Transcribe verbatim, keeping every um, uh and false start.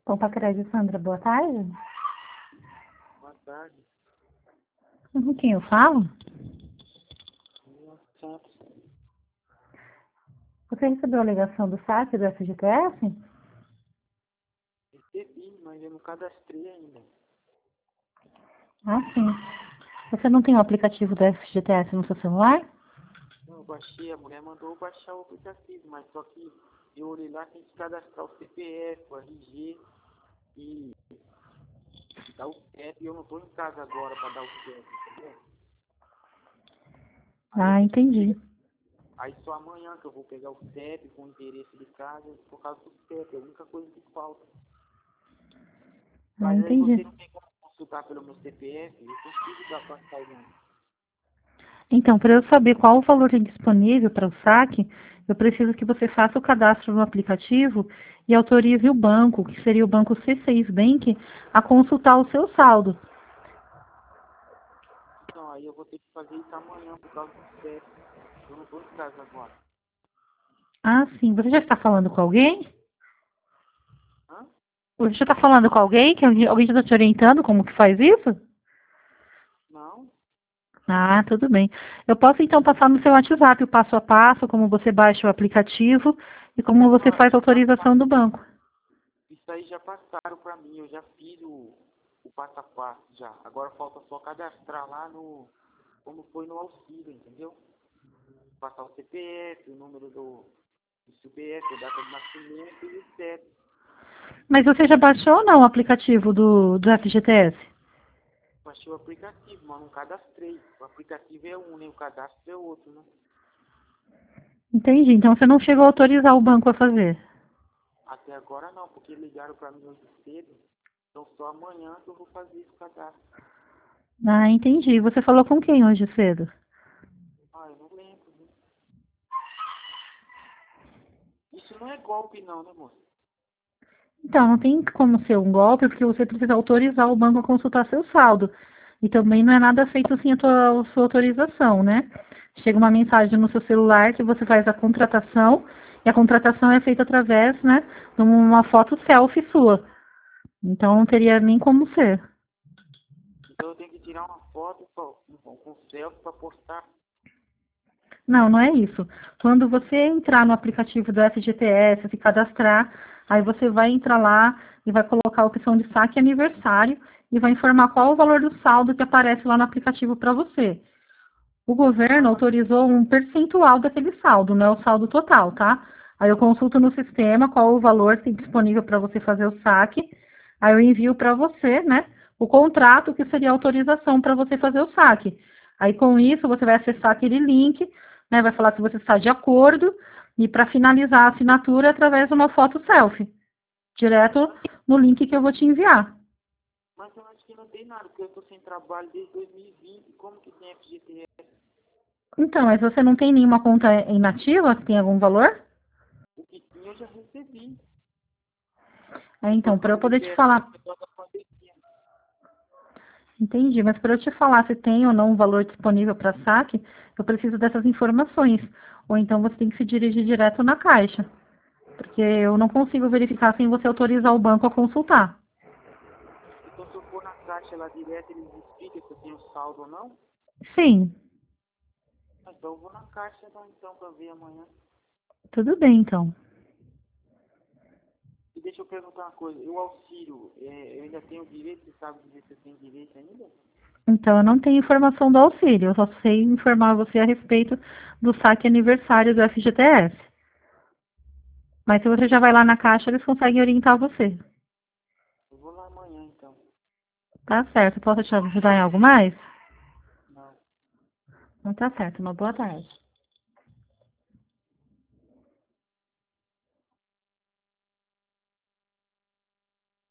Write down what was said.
Pompa Crédito, Sandra, boa tarde. Boa tarde. Com quem eu falo? Santos. Você recebeu a ligação do saque do F G T S? Recebi, mas eu não cadastrei ainda. Ah, sim. Você não tem o aplicativo do F G T S no seu celular? Não, eu baixei, a mulher mandou eu baixar o aplicativo, mas só que eu olhei lá, tem que cadastrar o C P F, o R G e dar o C E P, e eu não tô em casa agora para dar o C E P, entendeu? Aí eu Ah, tenho que entendi. pegar- Aí só amanhã que eu vou pegar o C E P com o endereço de casa por causa do C E P, é a única coisa que falta. Ah, Mas aí você entendi. não tem como consultar pelo meu C P F, eu consigo dar para sair. Então, para eu saber qual o valor disponível para o saque, eu preciso que você faça o cadastro no aplicativo e autorize o banco, que seria o banco C seis Bank, a consultar o seu saldo. Então, aí eu vou ter que fazer isso amanhã por causa do C E P. Eu não tô em casa agora. Ah, sim. Você já está falando com alguém? Hã? Você já está falando com alguém? Que alguém alguém já está te orientando como que faz isso? Não? Ah, tudo bem. Eu posso então passar no seu WhatsApp o passo a passo, como você baixa o aplicativo e como você Ah, faz a já autorização pa- do banco. isso aí já passaram pra mim, eu já fiz o, o passo a passo já. Agora falta só cadastrar lá no, como foi no auxílio, entendeu? Passar o C P F, o número do, do C P F, a data de nascimento e o C E P. Mas você já baixou ou não o aplicativo do, do F G T S? Baixei o aplicativo, mas não cadastrei. O aplicativo é um, né? O cadastro é outro, né? Entendi. Então você não chegou a autorizar o banco a fazer. Até agora não, porque ligaram pra mim hoje cedo. Então só amanhã que eu vou fazer esse cadastro. Ah, entendi. Você falou com quem hoje cedo? Ah, eu não lembro, né? Isso não é golpe não, né, moço? Então, não tem como ser um golpe, porque você precisa autorizar o banco a consultar seu saldo. E também não é nada feito sem a, tua, a sua autorização, né? Chega uma mensagem no seu celular que você faz a contratação, e a contratação é feita através, né, de uma foto selfie sua. Então não teria nem como ser. Então eu tenho que tirar uma foto com, com, com selfie para postar. Não, não é isso. Quando você entrar no aplicativo do F G T S, se cadastrar, aí você vai entrar lá e vai colocar a opção de saque aniversário e vai informar qual o valor do saldo que aparece lá no aplicativo para você. O governo Ah, autorizou um percentual daquele saldo, não é o saldo total, tá? Aí eu consulto no sistema qual o valor que tem disponível para você fazer o saque. Aí eu envio para você, né, o contrato que seria a autorização para você fazer o saque. Aí com isso você vai acessar aquele link, né, vai falar se você está de acordo e para finalizar a assinatura é através de uma foto selfie, direto mas, no link que eu vou te enviar. mas eu acho que não tem nada, porque eu tô sem trabalho desde dois mil e vinte. Como que tem F G T S? Então, mas você não tem nenhuma conta inativa que tem algum valor? O que tinha eu já recebi. É, Então então, só para eu que o poder te P S foi falar. por causa da pandemia. Entendi, mas para eu te falar se tem ou não um valor disponível para saque, eu preciso dessas informações. Ou então você tem que se dirigir direto na caixa, porque eu não consigo verificar sem você autorizar o banco a consultar. Então se eu for na caixa lá direto, eles explicam se eu tenho saldo ou não. Sim, Ah, então eu vou na caixa então, então para ver amanhã. tudo bem então. E deixa eu perguntar uma coisa, e o auxílio, é, eu ainda tenho direito, você sabe dizer se eu tenho direito ainda? Então eu não tenho informação do auxílio, eu só sei informar você a respeito do saque aniversário do F G T S. Mas se você já vai lá na caixa, eles conseguem orientar você. Eu vou lá amanhã então. Tá certo, posso te ajudar em algo mais? Não. Não tá certo, uma boa tarde.